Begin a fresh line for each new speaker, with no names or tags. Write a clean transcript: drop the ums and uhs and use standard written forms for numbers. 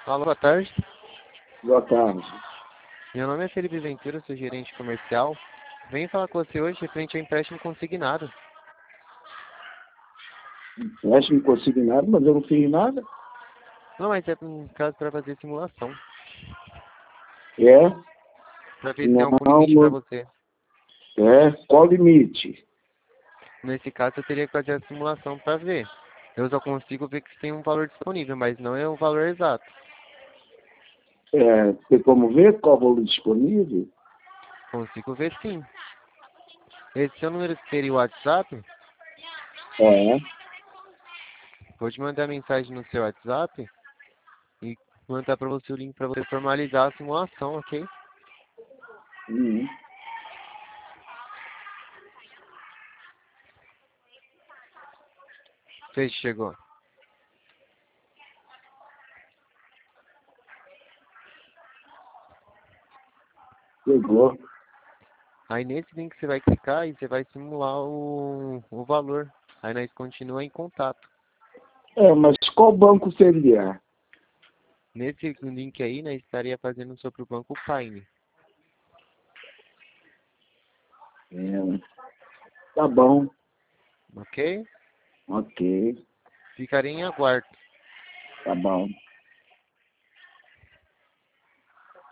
Alô, boa tarde.
Boa tarde.
Meu nome é Felipe Ventura, sou gerente comercial. Venho falar com você hoje referente ao empréstimo consignado.
Empréstimo consignado, mas eu não fiz nada.
Não, mas é um caso para fazer simulação.
É?
Para ver se tem algum
Não,
limite para você.
qual o limite?
Nesse caso, eu teria que fazer a simulação para ver. Eu só consigo ver que tem um valor disponível, mas não é o valor exato.
Tem como ver qual o valor disponível?
Consigo ver sim. Esse seu número seria o WhatsApp?
É.
Vou te mandar mensagem no seu WhatsApp e mandar para você o link para você formalizar a simulação, ok?
Uhum.
Sei se chegou.
Pegou.
Aí nesse link você vai clicar e você vai simular o valor. Aí nós continua em contato.
Mas qual banco seria?
Nesse link aí, nós estaria fazendo sobre o Banco Paine.
É, tá bom.
Ok?
Ok.
Ficarei em aguardo.
Tá bom.